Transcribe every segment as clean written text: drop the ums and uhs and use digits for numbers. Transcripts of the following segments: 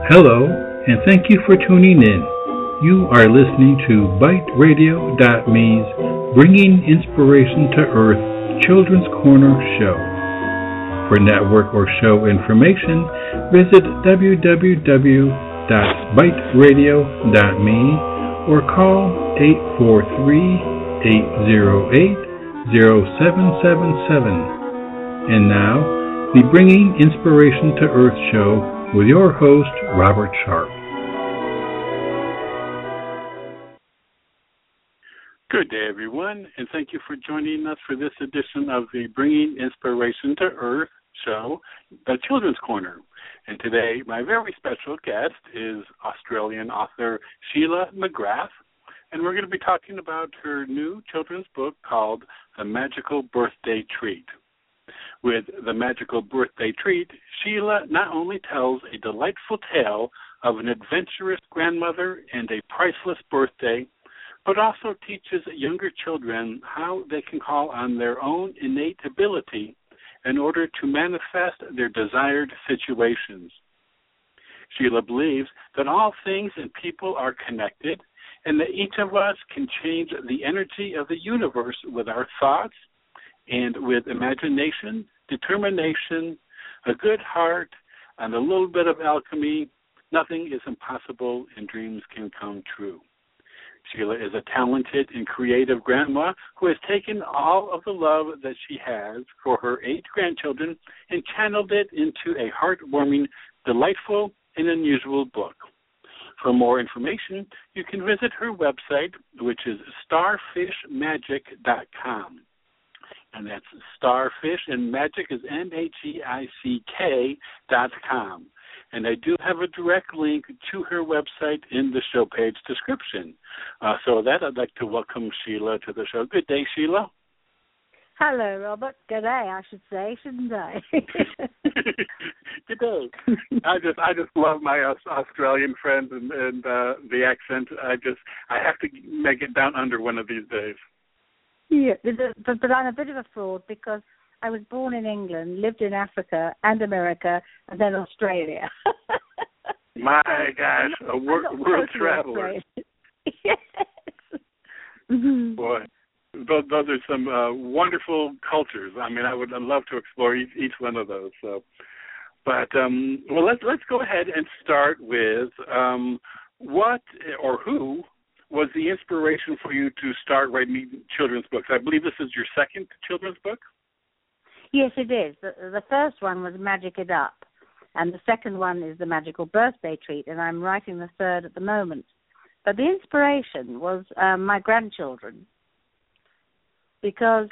Hello, and thank you for tuning in. You are listening to BiteRadio.me's Bringing Inspiration to Earth Children's Corner show. For network or show information, visit www.biteradio.me or call 843-808-0777. And now, the Bringing Inspiration to Earth show with your host, Robert Sharp. Good day, everyone, and thank you for joining us for this edition of the Bringing Inspiration to Earth show, the Children's Corner. And today, my very special guest is Australian author Sheila McGrath, and we're going to be talking about her new children's book called The Magical Birthday Treat. With The Magical Birthday Treat, Sheila not only tells a delightful tale of an adventurous grandmother and a priceless birthday, but also teaches younger children how they can call on their own innate ability in order to manifest their desired situations. Sheila believes that all things and people are connected and that each of us can change the energy of the universe with our thoughts, and with imagination, determination, a good heart, and a little bit of alchemy, nothing is impossible and dreams can come true. Sheila is a talented and creative grandma who has taken all of the love that she has for her 8 grandchildren and channeled it into a heartwarming, delightful, and unusual book. For more information, you can visit her website, which is starfishmagic.com. And that's starfish, and magic is MAGICK.com. And I do have a direct link to her website in the show page description. So with that, I'd like to welcome Sheila to the show. Good day, Sheila. Hello, Robert. Good day, I should say, shouldn't I? Good day. I just love my Australian friends and the accent. I have to make it down under one of these days. Yeah, but I'm a bit of a fraud because I was born in England, lived in Africa and America, and then Australia. My gosh, a world traveler. Yes. Mm-hmm. Boy, those are some wonderful cultures. I mean, I would love to explore each one of those. So, but well, let's go ahead and start with what or who was the inspiration for you to start writing children's books? I believe this is your second children's book? Yes, it is. The first one was Magic It Up, and the second one is The Magical Birthday Treat, and I'm writing the third at the moment. But the inspiration was my grandchildren, because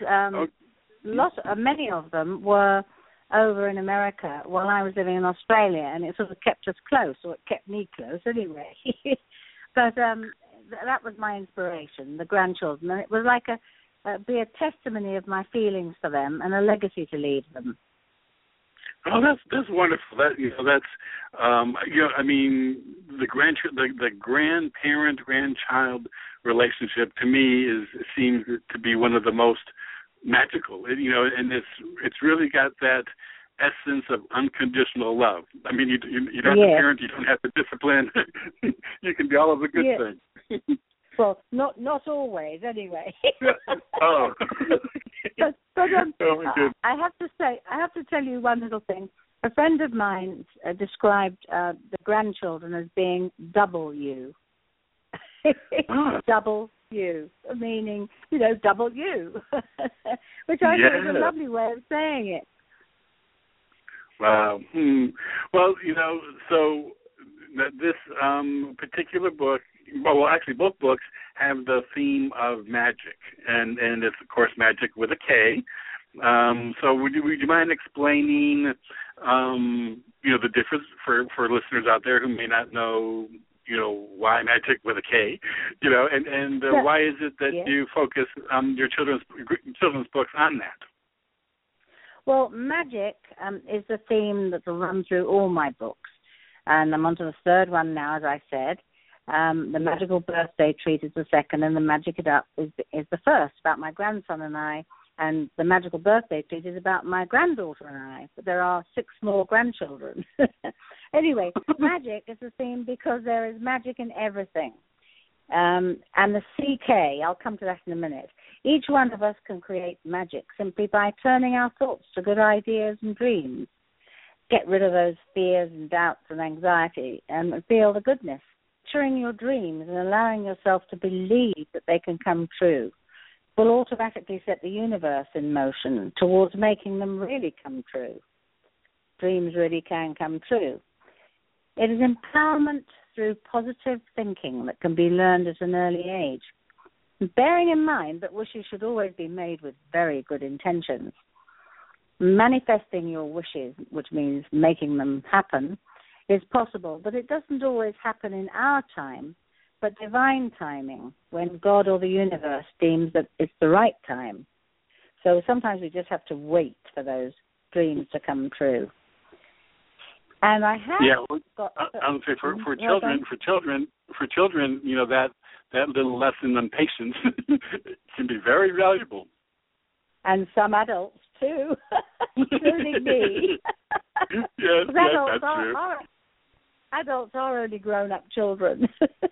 many of them were over in America while I was living in Australia, and it sort of kept us close, or it kept me close anyway. But that was my inspiration, the grandchildren. And it was like be a testimony of my feelings for them and a legacy to leave them. Oh, that's wonderful. That's I mean, the grandparent-grandchild relationship to me seems to be one of the most magical. And it's really got that essence of unconditional love. I mean, you don't have to parent, you don't have to discipline. You can do all of the good things. Well, not always, anyway. Oh. but oh my goodness. I have to tell you one little thing. A friend of mine described the grandchildren as being double you. Double you, meaning, double you, which I think is a lovely way of saying it. Wow. Well, so this particular book, well, actually both books have the theme of magic, and it's, of course, magic with a K. So would you mind explaining, the difference for listeners out there who may not know, why magic with a K, and why is it that you focus your children's books on that? Well, magic is the theme that will run through all my books, and I'm on to the third one now, as I said. The Magical Birthday Treat is the second, and The Magic It Up is the first, about my grandson and I. And The Magical Birthday Treat is about my granddaughter and I. But there are 6 more grandchildren. Anyway, magic is a theme because there is magic in everything. And the CK, I'll come to that in a minute. Each one of us can create magic simply by turning our thoughts to good ideas and dreams. Get rid of those fears and doubts and anxiety and feel the goodness. Picturing your dreams and allowing yourself to believe that they can come true will automatically set the universe in motion towards making them really come true. Dreams really can come true. It is empowerment through positive thinking that can be learned at an early age, bearing in mind that wishes should always be made with very good intentions. Manifesting your wishes, which means making them happen, is possible, but it doesn't always happen in our time, but divine timing, when God or the universe deems that it's the right time. So sometimes we just have to wait for those dreams to come true. And I have got. I would say for children, you know, that little lesson on patience can be very valuable. And some adults too, including me. Yes, that's true. Adults are only grown-up children.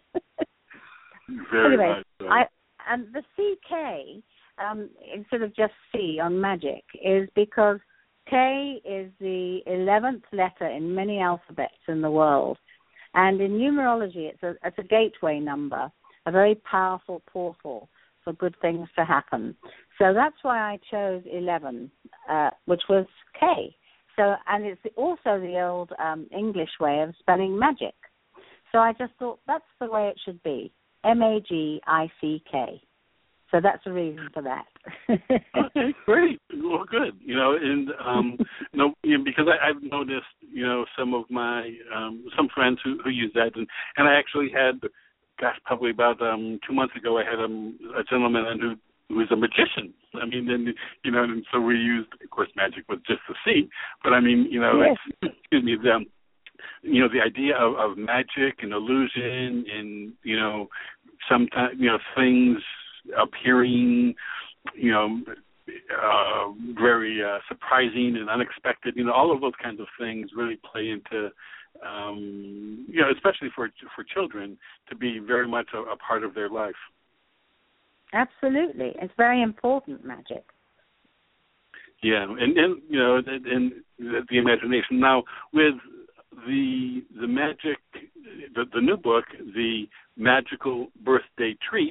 Very anyway, much so. And the CK, instead of just C on magic, is because K is the 11th letter in many alphabets in the world. And in numerology, it's a gateway number, a very powerful portal for good things to happen. So that's why I chose 11, which was K. So, and it's also the old English way of spelling magic. So I just thought that's the way it should be, MAGICK. So that's the reason for that. Okay, great. Well, good. You know, and because I've noticed, you know, some of my some friends who use that, and I actually had, probably about 2 months ago, I had a gentleman who is a magician. I mean, and you know, and so we used, of course, magic was just a C, but I mean, you know, yes. Excuse me, you know, the idea of magic and illusion, and you know, sometimes, you know, things appearing, you know, very surprising and unexpected. You know, all of those kinds of things really play into, you know, especially for children, to be very much a part of their life. Absolutely, it's very important, magic. Yeah, and you know, and the imagination. Now, with the magic, the new book, The Magical Birthday Treat.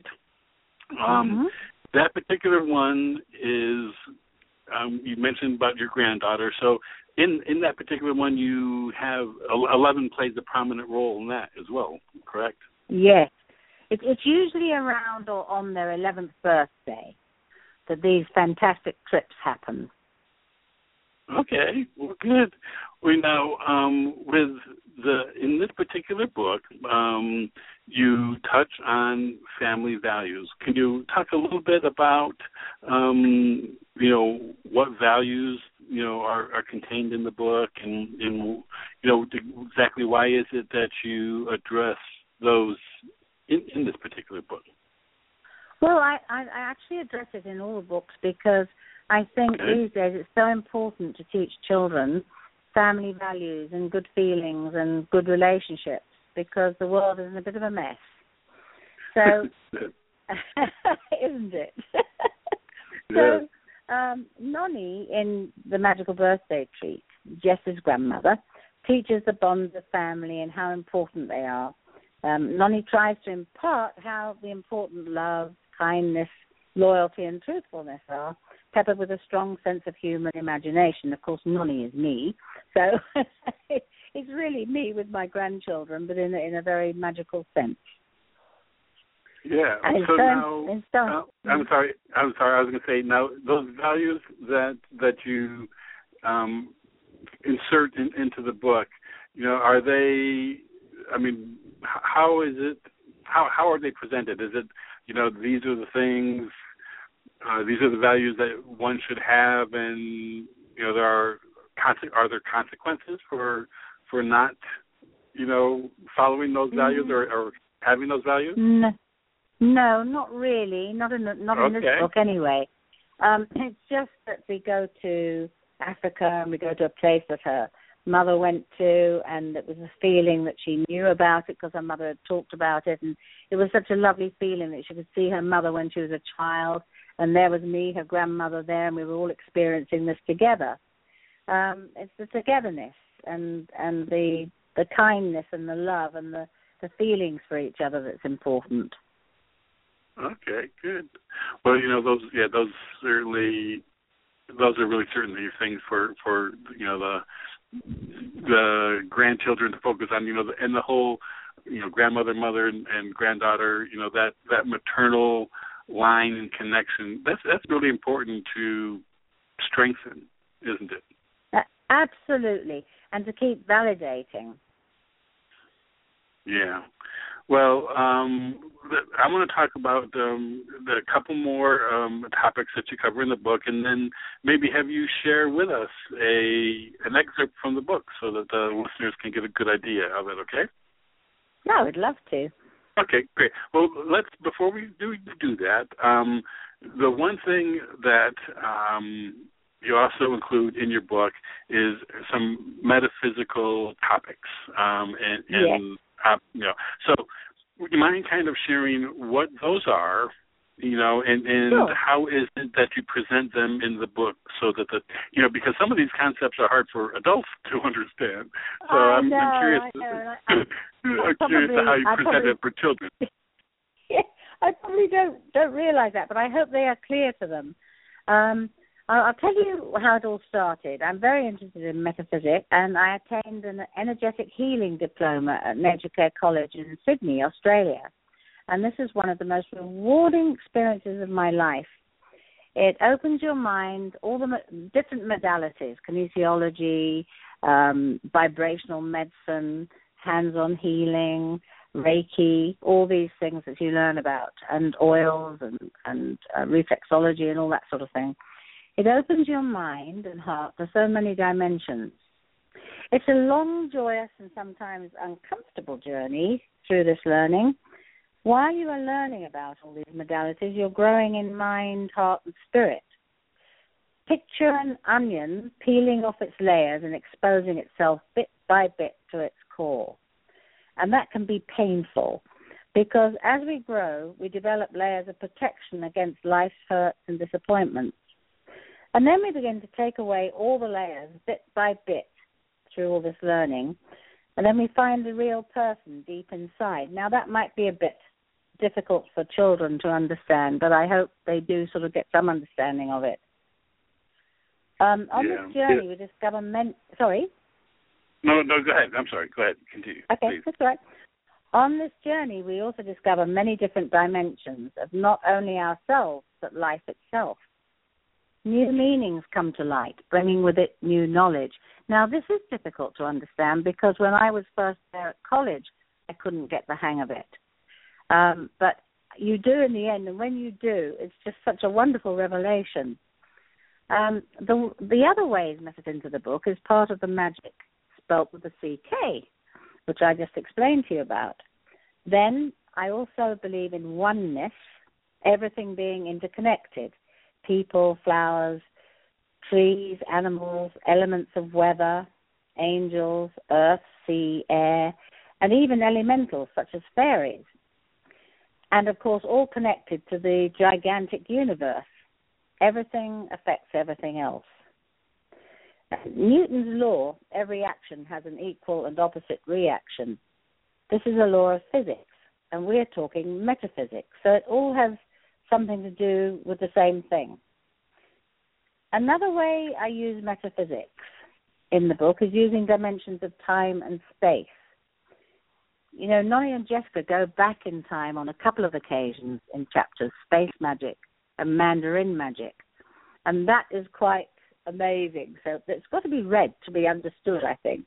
That particular one is, you mentioned about your granddaughter. So in that particular one, you have 11 plays a prominent role in that as well, correct? Yes. It's usually around or on their 11th birthday that these fantastic trips happen. Okay, well, good. We know in this particular book, you touch on family values. Can you talk a little bit about, you know, what values, you know, are contained in the book, and you know, exactly why is it that you address those in this particular book? Well, I actually address it in all the books because I think these days it's so important to teach children family values and good feelings and good relationships, because the world is in a bit of a mess. So, isn't it? So, Nonnie, in The Magical Birthday Treat, Jess's grandmother, teaches the bonds of family and how important they are. Nonnie tries to impart how the important love, kindness, loyalty, and truthfulness are, peppered with a strong sense of humour and imagination. Of course, Nonnie is me, so it's really me with my grandchildren, but in a very magical sense. Yeah. So now, I'm sorry. I was going to say, now those values that you insert into the book, you know, are they? I mean, how is it? How are they presented? Is it, you know, these are the things, these are the values that one should have, and you know, are there consequences for not, you know, following those values or having those values? No, not really. Not in this book anyway. It's just that we go to Africa and we go to a place that her mother went to, and it was a feeling that she knew about it because her mother had talked about it, and it was such a lovely feeling that she could see her mother when she was a child, and there was me, her grandmother, there, and we were all experiencing this together. It's the togetherness and the kindness and the love and the feelings for each other that's important. Okay, good. Well, those are really certainly things for the grandchildren to focus on, and the whole, grandmother, mother, and granddaughter, that maternal line and connection. That's really important to strengthen, isn't it? Absolutely, and to keep validating. Yeah. Well, I want to talk about a couple more topics that you cover in the book, and then maybe have you share with us an excerpt from the book so that the listeners can get a good idea of it, okay? No, I would love to. Okay, great. Well, before we do that, the one thing that you also include in your book is some metaphysical topics, so would you mind kind of sharing what those are, and sure. how is it that you present them in the book so that because some of these concepts are hard for adults to understand. So I'm curious. I'm curious how you present it for children. Yeah, I probably don't realize that, but I hope they are clear to them. I'll tell you how it all started. I'm very interested in metaphysics, and I attained an energetic healing diploma at Nature Care College in Sydney, Australia. And this is one of the most rewarding experiences of my life. It opens your mind, all the different modalities, kinesiology, vibrational medicine, hands-on healing, Reiki, all these things that you learn about, and oils and reflexology and all that sort of thing. It opens your mind and heart to so many dimensions. It's a long, joyous, and sometimes uncomfortable journey through this learning. While you are learning about all these modalities, you're growing in mind, heart, and spirit. Picture an onion peeling off its layers and exposing itself bit by bit to its core. And that can be painful because as we grow, we develop layers of protection against life's hurts and disappointments. And then we begin to take away all the layers bit by bit through all this learning, and then we find the real person deep inside. Now, that might be a bit difficult for children to understand, but I hope they do sort of get some understanding of it. This journey, we discover Sorry? No, go ahead. I'm sorry. Go ahead. Continue. Okay, please. that's right. On this journey, we also discover many different dimensions of not only ourselves, but life itself. New meanings come to light, bringing with it new knowledge. Now, this is difficult to understand because when I was first there at college, I couldn't get the hang of it. But you do in the end, and when you do, it's just such a wonderful revelation. The other way it's method into the book is part of the magic, spelt with a CK, which I just explained to you about. Then I also believe in oneness, everything being interconnected. People, flowers, trees, animals, elements of weather, angels, earth, sea, air, and even elementals such as fairies. And, of course, all connected to the gigantic universe. Everything affects everything else. Newton's law, every action has an equal and opposite reaction. This is a law of physics, and we're talking metaphysics. So it all has something to do with the same thing. Another way I use metaphysics in the book is using dimensions of time and space. Noni and Jessica go back in time on a couple of occasions in chapters, Space Magic and Mandarin Magic. And that is quite amazing. So it's got to be read to be understood, I think.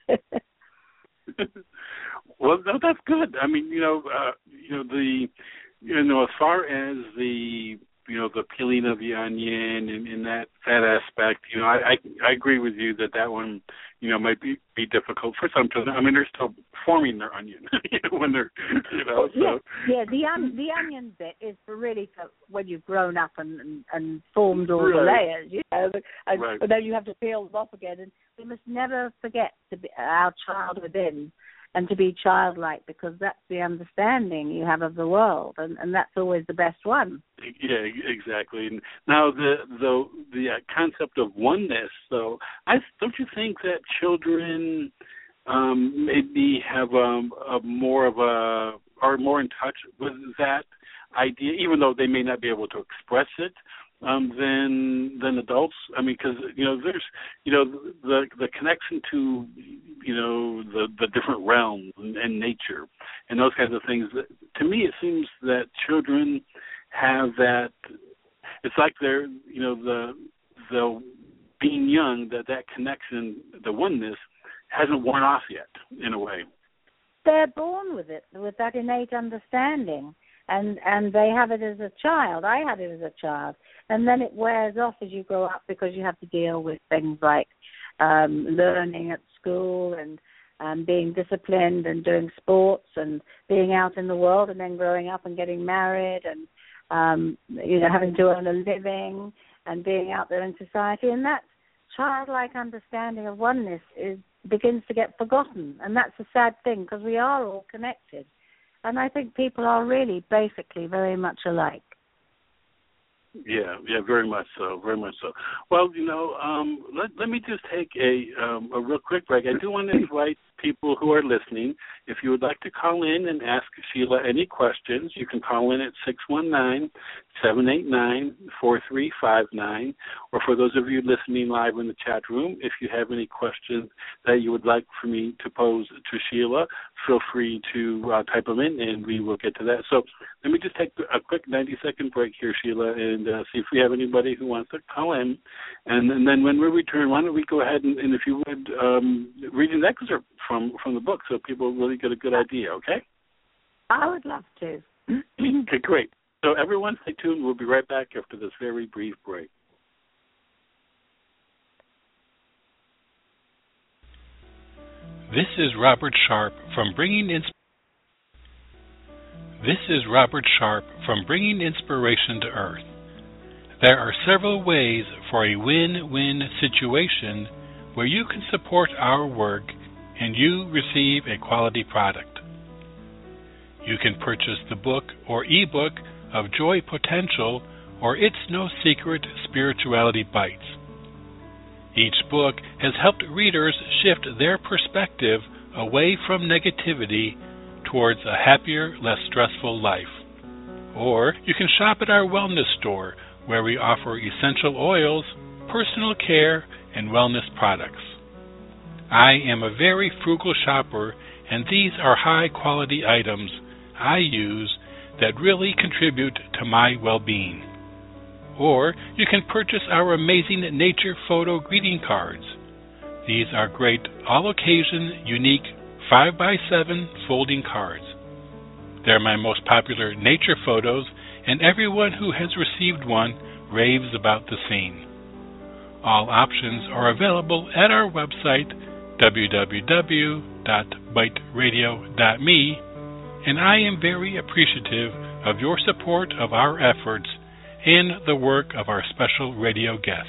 Well, no, that's good. I mean, as far as the the peeling of the onion and that aspect. I agree with you that one, might be difficult for some children. I mean, they're still forming their onion when they're, so. Yeah. The onion bit is really for when you've grown up and formed all the Right. layers, Right. But then you have to peel them off again. And we must never forget to be our child within and to be childlike, because that's the understanding you have of the world, and that's always the best one. Yeah, exactly. And now the concept of oneness. So, don't you think that children maybe have a more of a are more in touch with that idea, even though they may not be able to express it than adults? I mean, because there's the connection to the different realms and nature and those kinds of things. To me, it seems that children have that. It's like they're the being young, that connection, the oneness, hasn't worn off yet in a way. They're born with it, with that innate understanding. And they have it as a child. I had it as a child. And then it wears off as you grow up, because you have to deal with things like learning at school and being disciplined and doing sports and being out in the world, and then growing up and getting married and, having to earn a living and being out there in society. And that childlike understanding of oneness begins to get forgotten. And that's a sad thing, because we are all connected. And I think people are really basically very much alike. Yeah, very much so, very much so. Well, let me just take a real quick break. I do want to invite people who are listening, if you would like to call in and ask Sheila any questions, you can call in at 619-789-4359, or for those of you listening live in the chat room, if you have any questions that you would like for me to pose to Sheila, feel free to type them in, and we will get to that. So let me just take a quick 90-second break here, Sheila, and see if we have anybody who wants to call in. And then when we return, why don't we go ahead and if you would, read an excerpt from the book so people really get a good idea, okay? I would love to. Okay, great. So everyone stay tuned. We'll be right back after this very brief break. This is Robert Sharp from Bringing Inspiration to Earth. There are several ways for a win-win situation where you can support our work and you receive a quality product. You can purchase the book or ebook of Joy Potential or It's No Secret Spirituality Bites. Each book has helped readers shift their perspective away from negativity towards a happier, less stressful life. Or you can shop at our wellness store, where we offer essential oils, personal care, and wellness products. I am a very frugal shopper, and these are high-quality items I use that really contribute to my well-being. Or you can purchase our amazing nature photo greeting cards. These are great all-occasion, unique 5x7 folding cards. They're my most popular nature photos, and everyone who has received one raves about the scene. All options are available at our website, www.biteradio.me, and I am very appreciative of your support of our efforts and the work of our special radio guests.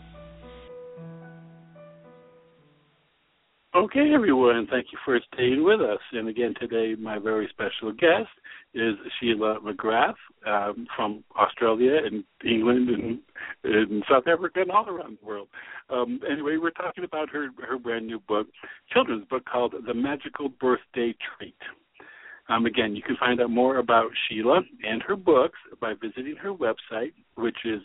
Okay, everyone, thank you for staying with us. And again, today my very special guest is Sheila McGrath from Australia and England and South Africa and all around the world. Anyway, we're talking about her brand new book, children's book called The Magical Birthday Treat. Again, you can find out more about Sheila and her books by visiting her website, which is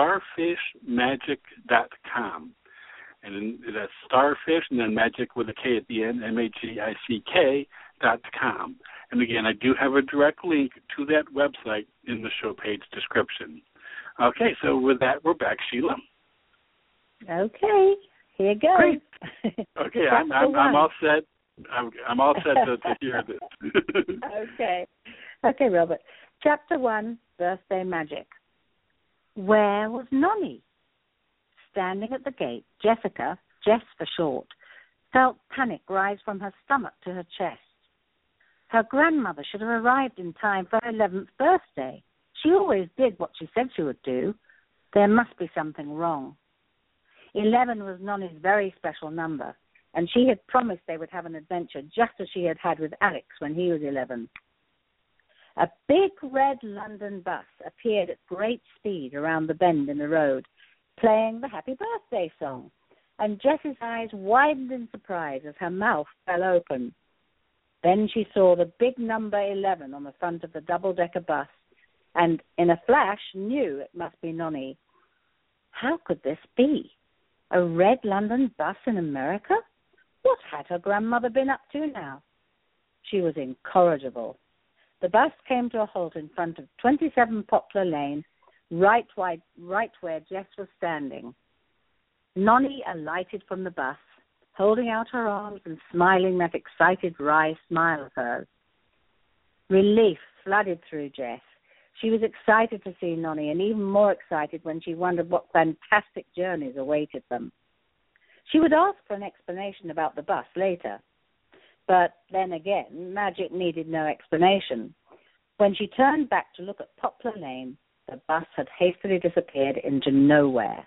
starfishmagic.com. And then that's starfish and then magic with a K at the end, MAGIC.com. And again, I do have a direct link to that website in the show page description. Okay, so with that, we're back, Sheila. Okay, here goes. Great. Okay, I'm all set. I'm all set to hear this. Okay, Robert. Chapter 1, Birthday Magic. Where was Nonny? Standing at the gate, Jessica, Jess for short, felt panic rise from her stomach to her chest. Her grandmother should have arrived in time for her 11th birthday. She always did what she said she would do. There must be something wrong. 11 was Nonny's very special number, and she had promised they would have an adventure just as she had had with Alex when he was 11. A big red London bus appeared at great speed around the bend in the road, playing the Happy Birthday song, and Jess's eyes widened in surprise as her mouth fell open. Then she saw the big number 11 on the front of the double-decker bus, and in a flash knew it must be Nonny. How could this be? A red London bus in America? What had her grandmother been up to now? She was incorrigible. The bus came to a halt in front of 27 Poplar Lane, right where Jess was standing. Nonny alighted from the bus, holding out her arms and smiling that excited wry smile of hers. Relief flooded through Jess. She was excited to see Nonny, and even more excited when she wondered what fantastic journeys awaited them. She would ask for an explanation about the bus later. But then again, magic needed no explanation. When she turned back to look at Poplar Lane, the bus had hastily disappeared into nowhere.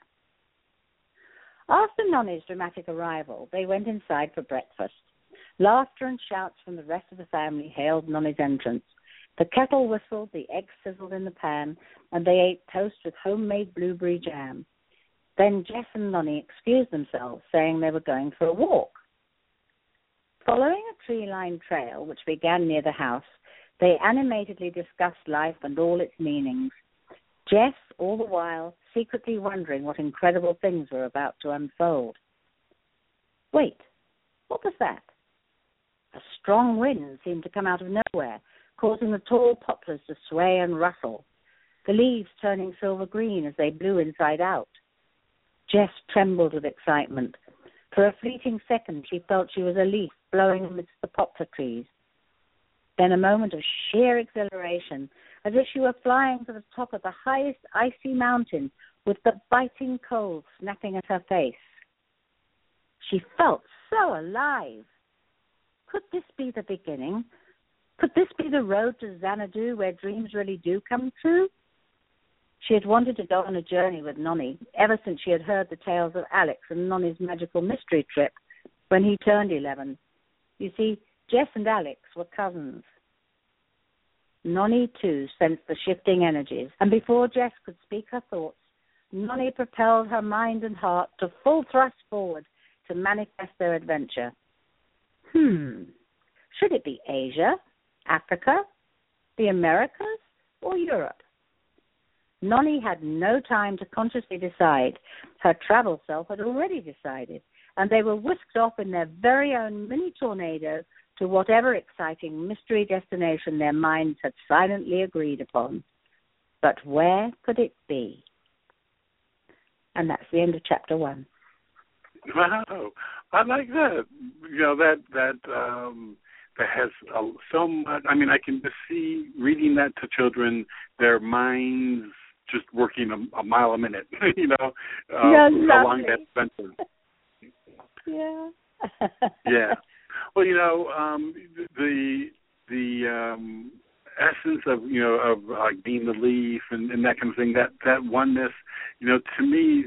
After Nonny's dramatic arrival, they went inside for breakfast. Laughter and shouts from the rest of the family hailed Nonny's entrance. The kettle whistled, the eggs sizzled in the pan, and they ate toast with homemade blueberry jam. Then Jess and Nonny excused themselves, saying they were going for a walk. Following a tree-lined trail which began near the house, they animatedly discussed life and all its meanings. Jess, all the while, secretly wondering what incredible things were about to unfold. Wait, what was that? A strong wind seemed to come out of nowhere, causing the tall poplars to sway and rustle, the leaves turning silver green as they blew inside out. Jess trembled with excitement. For a fleeting second, she felt she was a leaf blowing amidst the poplar trees. Then a moment of sheer exhilaration, as if she were flying to the top of the highest icy mountain with the biting cold snapping at her face. She felt so alive. Could this be the beginning? Could this be the road to Xanadu where dreams really do come true? She had wanted to go on a journey with Nonny ever since she had heard the tales of Alex and Nonny's magical mystery trip when he turned 11. You see, Jess and Alex were cousins. Nonny, too, sensed the shifting energies, and before Jess could speak her thoughts, Nonny propelled her mind and heart to full thrust forward to manifest their adventure. Should it be Asia, Africa, the Americas, or Europe? Nonny had no time to consciously decide. Her travel self had already decided, and they were whisked off in their very own mini tornado to whatever exciting mystery destination their minds had silently agreed upon. But where could it be? And that's the end of chapter 1. Wow, I like that. You know, that has so much. I mean, I can just see reading that to children, their minds just working a mile a minute. You know, along that adventure. Yeah. Yeah. Well, you know, the essence of like being the leaf and that kind of thing, that oneness, you know, to me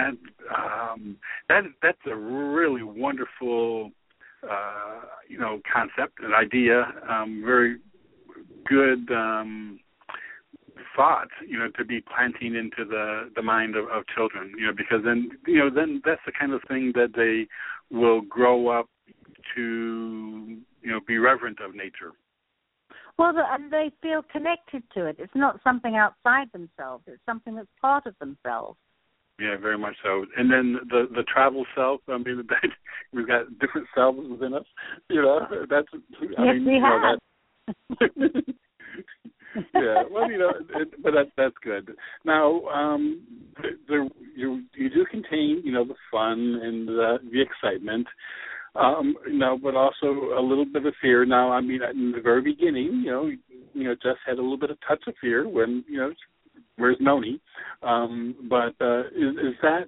that's a really wonderful concept, an idea, very good thought, you know, to be planting into the mind of children, you know, because then that's the kind of thing that they will grow up to, you know, be reverent of nature. Well, and they feel connected to it. It's not something outside themselves. It's something that's part of themselves. Yeah, very much so. And then the travel self, I mean, we've got different selves within us, you know. That's, we have. Yeah, well, you know, but that's good. Now, you do contain, you know, the fun and the excitement, but also a little bit of fear. Now, I mean, in the very beginning, you know, Jess had a little bit of touch of fear when, you know, where's Noni? But is that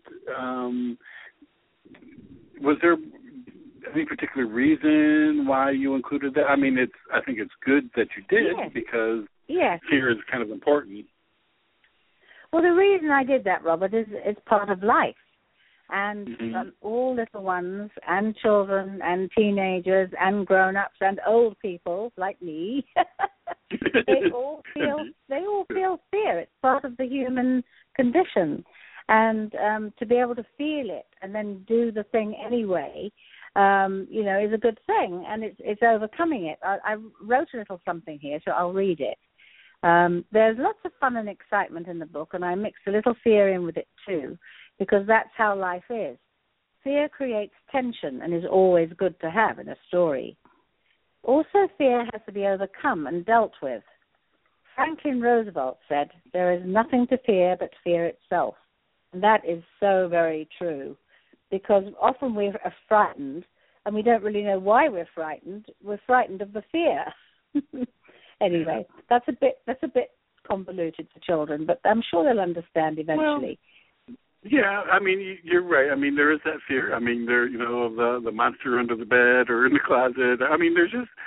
was there any particular reason why you included that? I mean, I think it's good that you did because fear is kind of important. Well, the reason I did that, Robert, is it's part of life. And all little ones and children and teenagers and grown-ups and old people like me, they all feel fear. It's part of the human condition. And to be able to feel it and then do the thing anyway, is a good thing. And it's overcoming it. I wrote a little something here, so I'll read it. There's lots of fun and excitement in the book, and I mixed a little fear in with it too, because that's how life is. Fear creates tension and is always good to have in a story. Also, fear has to be overcome and dealt with. Franklin Roosevelt said, "There is nothing to fear but fear itself." And that is so very true, because often we're frightened and we don't really know why we're frightened. We're frightened of the fear. Anyway, that's a bit convoluted for children, but I'm sure they'll understand eventually. Well, yeah, I mean, you're right. I mean, there is that fear. I mean, there, the monster under the bed or in the closet. I mean, there's just,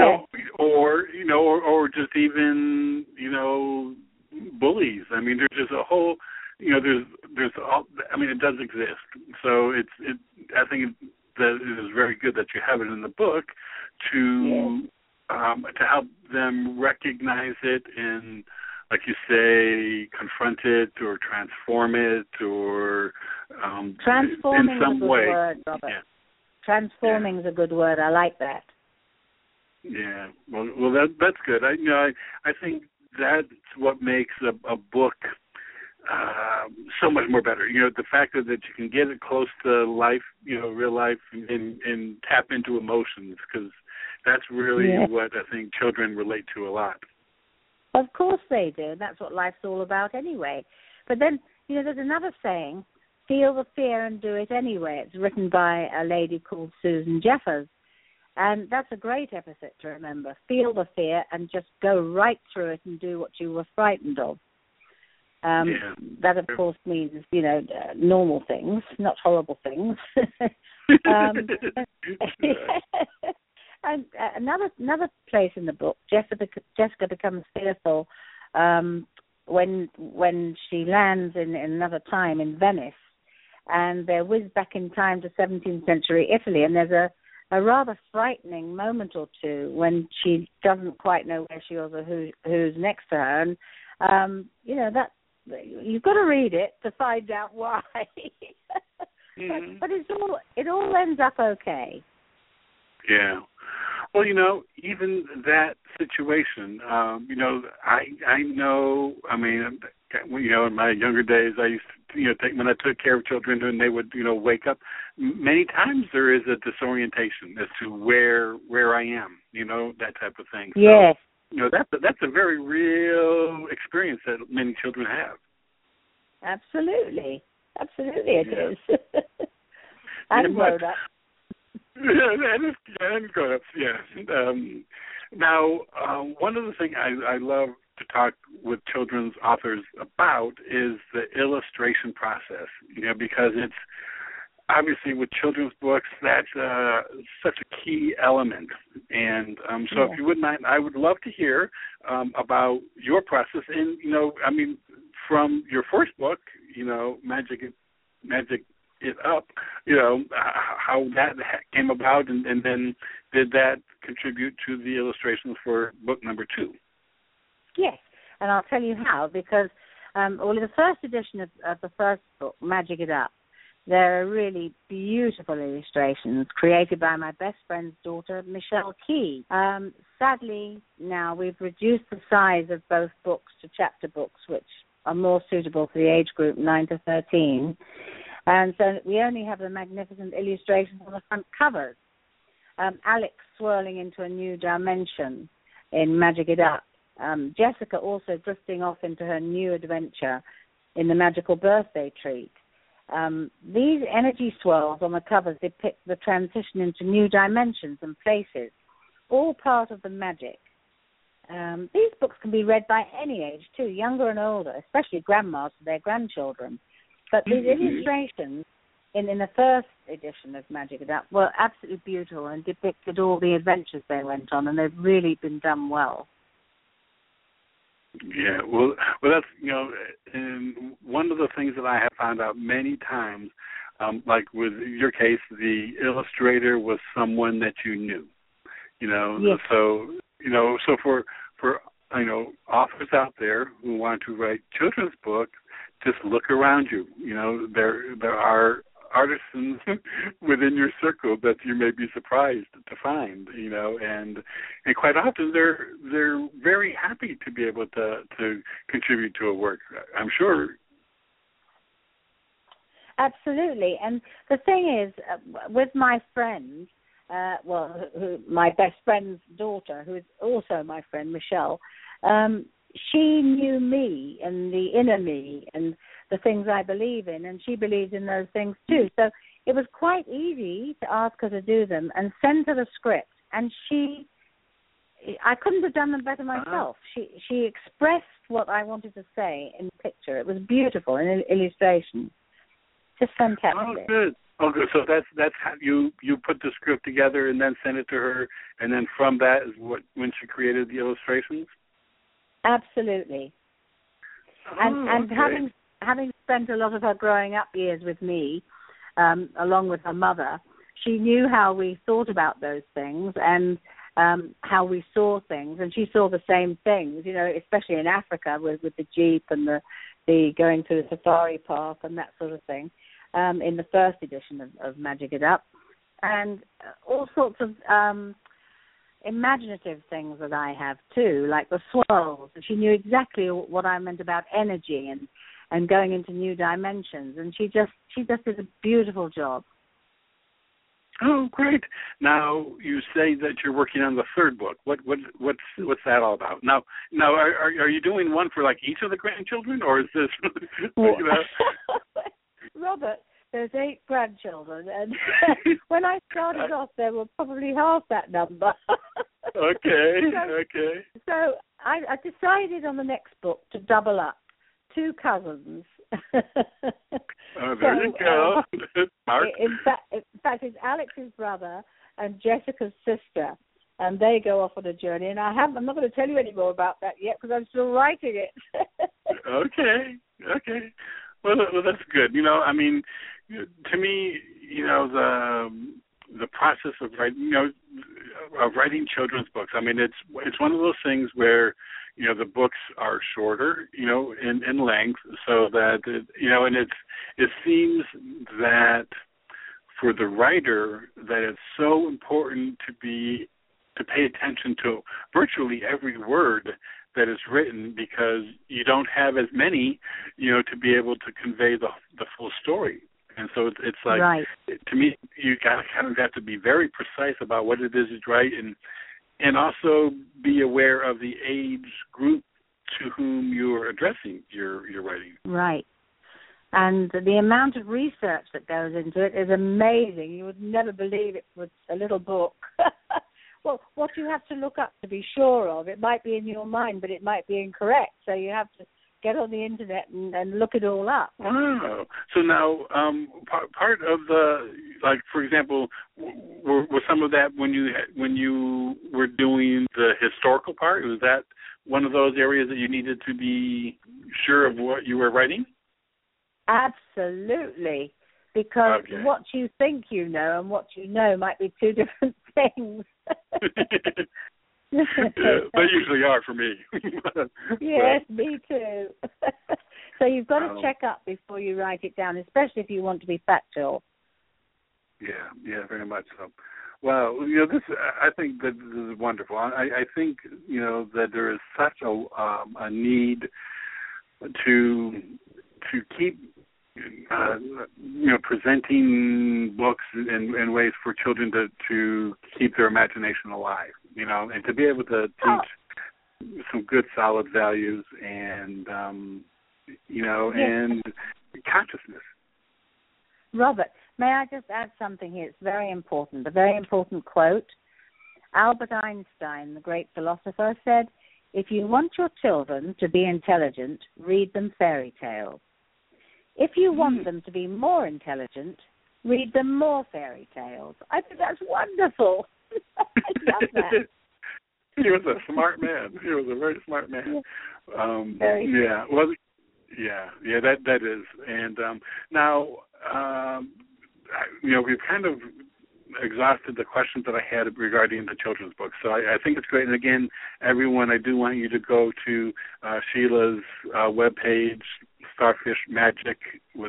or just even, bullies. I mean, there's just a whole, there's all. I mean, it does exist. So I think that it is very good that you have it in the book to help them recognize it and, like you say, confront it or transform it or transforming in some is a good way. Word, Robert. Yeah. Transforming is a good word. I like that. Yeah. Well, that's good. I think that's what makes a book so much more better. The fact that you can get it close to life, real life, and tap into emotions, because that's really what I think children relate to a lot. Of course they do. That's what life's all about anyway. But then, there's another saying, feel the fear and do it anyway. It's written by a lady called Susan Jeffers. And that's a great epithet to remember. Feel the fear and just go right through it and do what you were frightened of. That, of course, means, normal things, not horrible things. And another place in the book, Jessica becomes fearful when she lands in another time in Venice, and they're whizzed back in time to 17th century Italy, and there's a rather frightening moment or two when she doesn't quite know where she is or who's next to her, and that you've got to read it to find out why. But it all ends up okay. Yeah. Well, even that situation, I know, I mean, in my younger days, I used to, when I took care of children and they would, wake up, many times there is a disorientation as to where I am, that type of thing. Yes. So, that's a very real experience that many children have. Absolutely it is. And grown up. And grown-ups, yes. Now, one of the things I love to talk with children's authors about is the illustration process, because it's obviously with children's books, that's such a key element. And so if you wouldn't mind, I would love to hear about your process. And, from your first book, Magic It Up, how that came about, and then did that contribute to the illustrations for book number 2? Yes, and I'll tell you how, because in the first edition of the first book, Magic It Up, there are really beautiful illustrations created by my best friend's daughter, Michelle Key. Sadly, now we've reduced the size of both books to chapter books, which are more suitable for the age group 9 to 13. And so we only have the magnificent illustrations on the front covers. Alex swirling into a new dimension in Magic It Up. Jessica also drifting off into her new adventure in the Magical Birthday Treat. These energy swirls on the covers depict the transition into new dimensions and places, all part of the magic. These books can be read by any age too, younger and older, especially grandmas for their grandchildren. But these illustrations in the first edition of Magic It Up were absolutely beautiful and depicted all the adventures they went on, and they've really been done well. Yeah, well, that's, and one of the things that I have found out many times, like with your case, the illustrator was someone that you knew, Yes. So for authors out there who want to write children's books, just look around you. There are artisans within your circle that you may be surprised to find, and quite often they're very happy to be able to contribute to a work, I'm sure. Absolutely. And the thing is, with my friend, my best friend's daughter, who is also my friend, Michelle, she knew me and the inner me and the things I believe in, and she believed in those things too. So it was quite easy to ask her to do them and send her the script. And I couldn't have done them better myself. She expressed what I wanted to say in picture. It was beautiful in illustration. Just fantastic. Oh, good. Oh, good. So that's how you put the script together and then sent it to her, and then from that is when she created the illustrations? Absolutely. And okay. having spent a lot of her growing up years with me, along with her mother, she knew how we thought about those things and how we saw things, and she saw the same things, especially in Africa with the jeep and the going through the safari park and that sort of thing, in the first edition of Magic It Up, and all sorts of imaginative things that I have too, like the swirls. And she knew exactly what I meant about energy and going into new dimensions, and she just did a beautiful job. Oh, great! Now you say that you're working on the third book. What's that all about? Now, are you doing one for like each of the grandchildren, or is this? Robert, there's 8 grandchildren, and when I started off, there were probably half that number. Okay. So I decided on the next book to double up 2 cousins. There you go. Mark. In fact, it's Alex's brother and Jessica's sister, and they go off on a journey. And I'm not going to tell you any more about that yet because I'm still writing it. Okay. Well, that's good. To me, the process of writing children's books. I mean, it's one of those things where the books are shorter, in length, so that and it seems that for the writer that it's so important to pay attention to virtually every word that is written, because you don't have as many, to be able to convey the full story. And so it's like, right. To me, you kind of have to be very precise about what it is you write, and also be aware of the age group to whom you are addressing your writing. Right. And the amount of research that goes into it is amazing. You would never believe it was a little book. Well, what you have to look up to be sure of, it might be in your mind, but it might be incorrect. So you have to get on the internet and look it all up. Oh, so now part of the, like, for example, were some of that when you were doing the historical part? Was that one of those areas that you needed to be sure of what you were writing? Absolutely, because what you think you know and what you know might be 2 different things. They usually are for me. Yes, me too. So you've got to check up before you write it down, especially if you want to be factual. Yeah, very much so. Well, I think that this is wonderful. I think that there is such a need to keep presenting books in ways for children to keep their imagination alive, and to be able to teach some good solid values and and consciousness. Robert, may I just add something here? It's very important, a very important quote. Albert Einstein, the great philosopher, said, If you want your children to be intelligent, read them fairy tales. If you want them to be more intelligent, read them more fairy tales. I think that's wonderful. I love that. He was a smart man. He was a very smart man. Very yeah. Well, yeah. That is. And now, we've kind of exhausted the questions that I had regarding the children's books. So I think it's great. And again, everyone, I do want you to go to Sheila's webpage, Starfish Magic with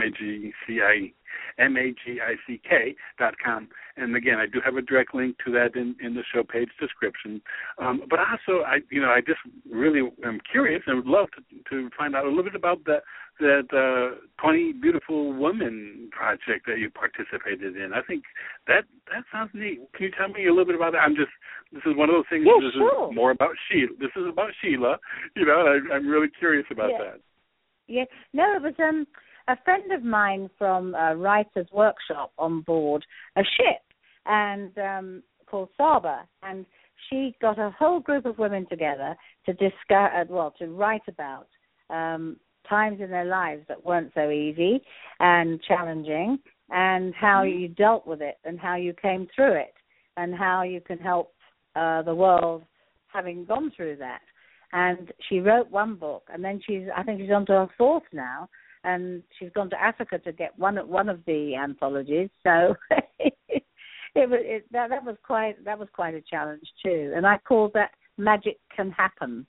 MAGICK.com. And again, I do have a direct link to that in the show page description. But also, I just really am curious and would love to find out a little bit about that 20 Beautiful Women project that you participated in. I think that sounds neat. Can you tell me a little bit about that? This is one of those things. Yeah, this sure. is more about Sheila. This is about Sheila. And I'm really curious about that. Yeah. No, it was a friend of mine from Writer's Workshop on board a ship and called Saba, and she got a whole group of women together to to write about times in their lives that weren't so easy and challenging, and how you dealt with it and how you came through it and how you can help the world having gone through that. And she wrote one book, and then I think she's on to her fourth now, and she's gone to Africa to get one of the anthologies. So that was quite a challenge too. And I called that Magic Can Happen.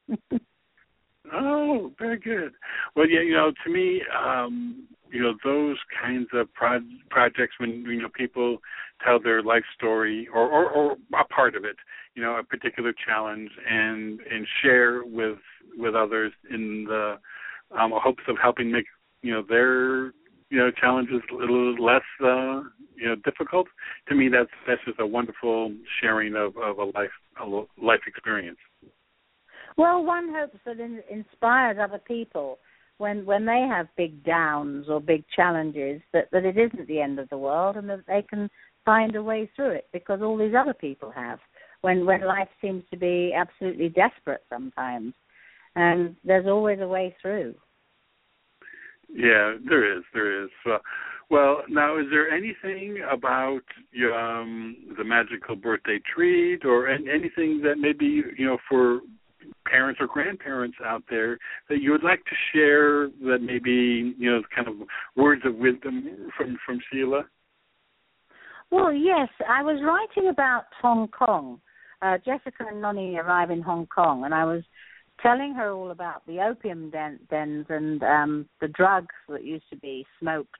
Oh, very good. Well, yeah, to me, those kinds of projects when people tell their life story or a part of it, a particular challenge, and share with others in the hopes of helping make their challenges a little less difficult. To me, that's just a wonderful sharing of a life experience. Well, one hopes that it inspires other people when they have big downs or big challenges, that it isn't the end of the world and that they can find a way through it, because all these other people have, when life seems to be absolutely desperate sometimes. And there's always a way through. Yeah, there is. Well, now, is there anything about the magical birthday treat or anything that maybe, for parents or grandparents out there that you would like to share, that maybe, kind of words of wisdom from Sheila? Well, yes. I was writing about Hong Kong. Jessica and Nonnie arrive in Hong Kong, and I was telling her all about the opium dens and the drugs that used to be smoked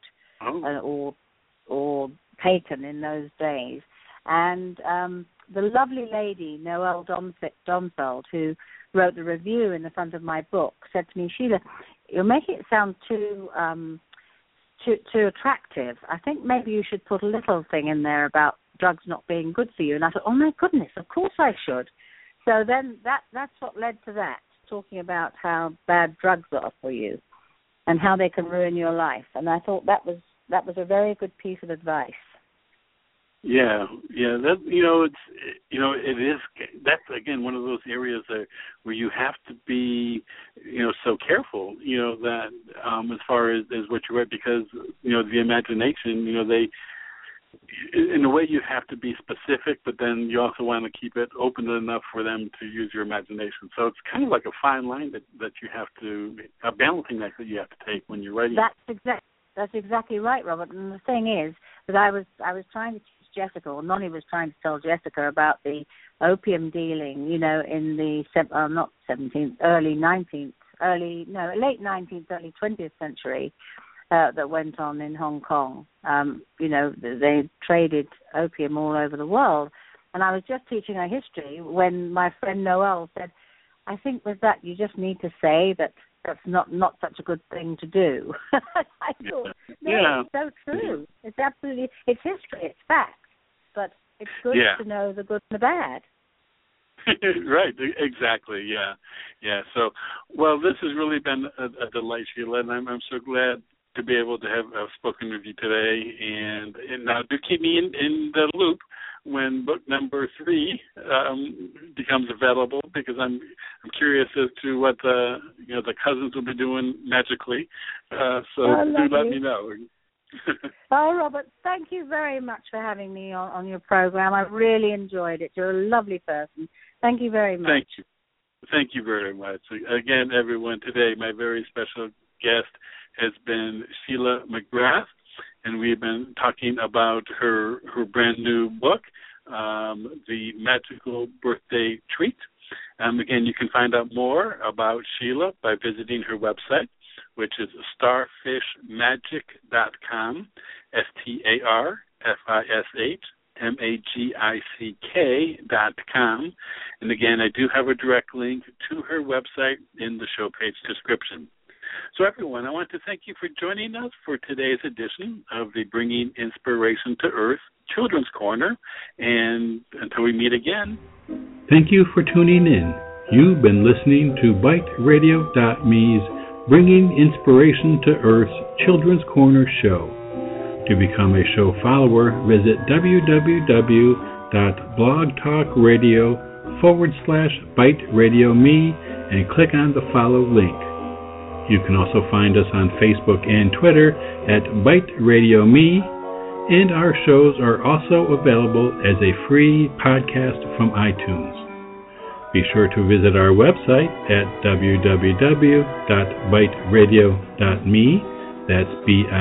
or taken in those days. And the lovely lady, Noelle Domfeld, who wrote the review in the front of my book, said to me, Sheila, you're making it sound too attractive. I think maybe you should put a little thing in there about drugs not being good for you. And I thought, oh my goodness, of course I should. So then that's what led to that, talking about how bad drugs are for you and how they can ruin your life. And I thought that was a very good piece of advice. Yeah. That it is. That's again one of those areas where you have to be, so careful, that as far as what you read, because the imagination, they. In a way, you have to be specific, but then you also want to keep it open enough for them to use your imagination. So it's kind of like a fine line that you have to, a balancing act that you have to take when you're writing. That's exactly right, Robert. And the thing is that I was trying to teach Jessica, or Nonnie was trying to tell Jessica about the opium dealing, in the late 19th, early 20th century. That went on in Hong Kong. They traded opium all over the world. And I was just teaching her history when my friend Noelle said, I think with that you just need to say that that's not such a good thing to do. I thought, it's so true. It's history, it's fact. But it's good to know the good and the bad. Right, exactly, yeah. So, well, this has really been a delight, Sheila, and I'm so glad to be able to have spoken with you today, and now do keep me in the loop when book number 3 becomes available, because I'm curious as to what the cousins will be doing magically. So do let me know. Oh, Robert, thank you very much for having me on your program. I really enjoyed it. You're a lovely person. Thank you very much. Thank you. Thank you very much. Again, everyone, today my very special guest has been Sheila McGrath, and we've been talking about her brand new book, The Magical Birthday Treat. Again, you can find out more about Sheila by visiting her website, which is starfishmagic.com, starfishmagic.com. And again, I do have a direct link to her website in the show page description. So everyone, I want to thank you for joining us for today's edition of the Bringing Inspiration to Earth Children's Corner. And until we meet again. Thank you for tuning in. You've been listening to BiteRadio.me's Bringing Inspiration to Earth's Children's Corner show. To become a show follower, visit www.blogtalkradio.com/BiteRadioMe and click on the follow link. You can also find us on Facebook and Twitter at BiteRadioMe, and our shows are also available as a free podcast from iTunes. Be sure to visit our website at www.biteradio.me, that's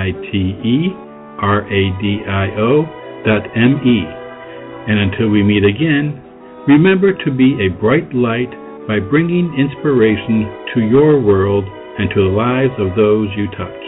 BITERADIO.me. And until we meet again, remember to be a bright light by bringing inspiration to your world and to the lives of those you touch.